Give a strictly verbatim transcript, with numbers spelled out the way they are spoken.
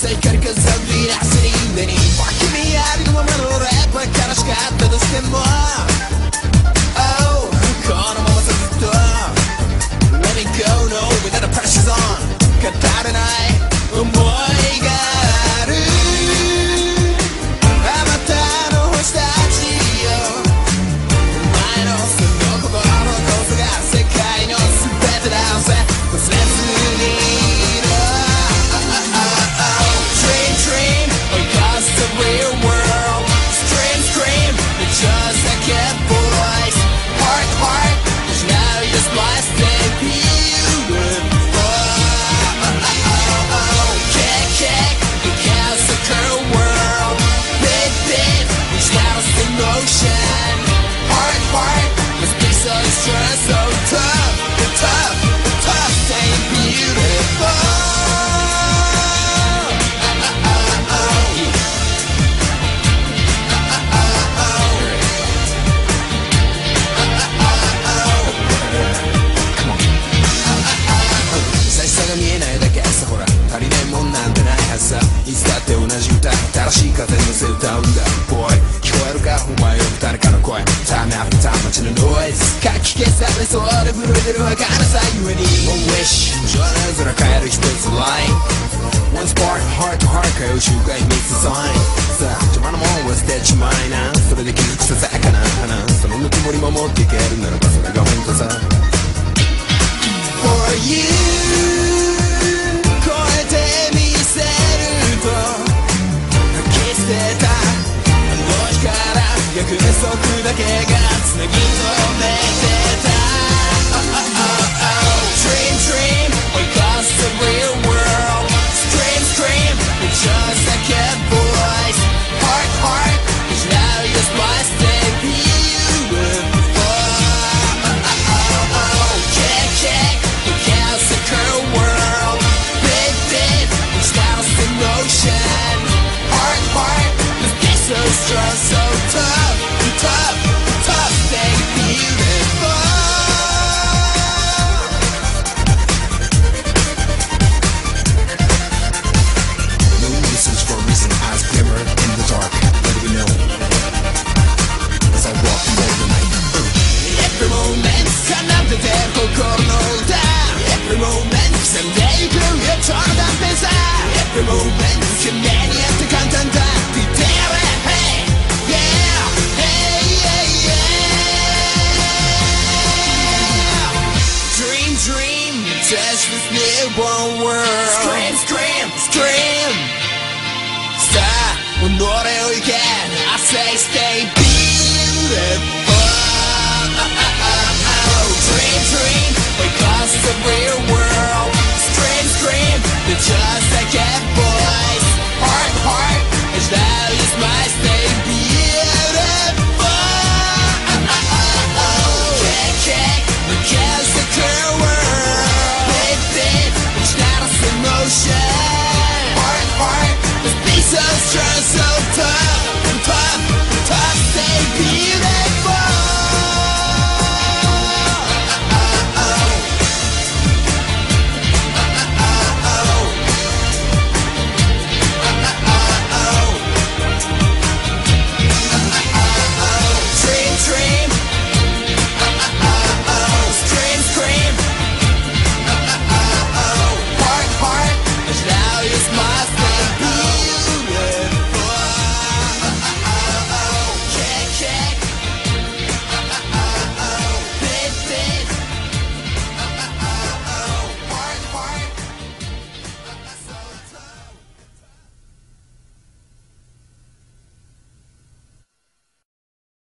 さ光る風をビラスに胸に君ありのままのラップは悲しかったとしても Oh このままさずっと Let me go no without the pressure's on 語れない思いがあるあまたの星たちよお前のその心こそが世界の全てだぜ忘れずに Dream, across the real world. Scream, scream, it's just like a voice. Heart, heart, there's now just blasting beautiful. Kick, kick, it counts the curl world. Big, big, it's now in motion. Heart, heart, this piece of stress so tough, tough, tough, staying beautiful.いつだって同じ歌新しい風に乗せ歌うんだ Boy 聞こえるかお前よ誰かの声 Time after time 街のノイズかき消されそうで震えてる儚さゆえに One wish 情熱空変える一つ line One spark heart to heart 通う瞬間 It meets the sign さあ邪魔なもんは捨てちまいなそれで気づくささやかな花そのぬくもり守っていけるならばそれが本当さ For you 超えてみせると消してたあの日から約束だけがつなぎ止めてた Dream, dream, across the real world Scream, scream, it's just like a voice Heart, heart, it's now just blasting beautiful Kick, kick, it counts the curl world Big, big, it's now in motion Heart, heart, this piece so strong, so tough, tough, tough, stay beautiful No reasons for a reason, eyes glimmer in the dark Let it be known As I walk through the night Every moment 奏でて心の歌 Every moment 刻んでいく予兆の断片さ Every moment 懸命にやって簡単だって言ってやれ Hey, yeah, hey, yeah, yeah Dream, dream, touch this newborn world Scream, scream, scream さあ、己を行け I say stay beautiful Dream, dream, across the real world Scream, scream, they're just like a boy